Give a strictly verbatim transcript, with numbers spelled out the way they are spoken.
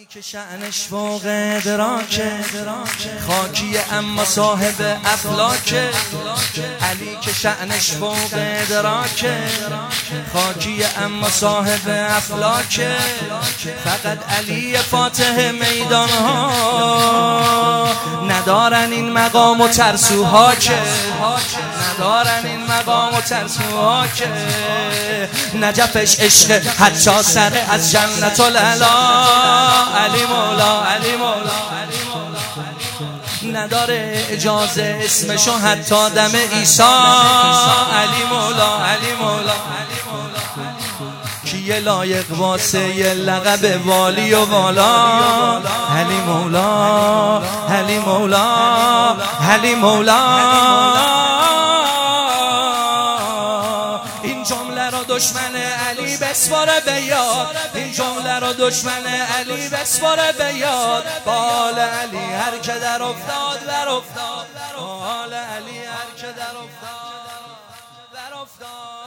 علی که شأنش فوق ادراکه، خاکیه اما صاحب افلاکه. علی که شأنش فوق ادراکه، خاکیه اما صاحب افلاکه. فقط علی فاتح میدان ها ندارن این مقام و ترسوها که، ندارن این مقام و ترسوها که. نجفش عشق حتی سر از جنت العلا. علی مولا علی مولا نداره اجازه اسمشو حتی دم عیسی. علی مولا علی مولا کیه لایق واسه یه لقب والی و والا. علی مولا علی مولا علی مولا. این جمله رو دشمن علی بسپاره به یاد، این جمله رو دشمن علی بسپاره به یاد. بال علی هر که در افتاد در افتاد، بال علی هر که در افتاد در افتاد.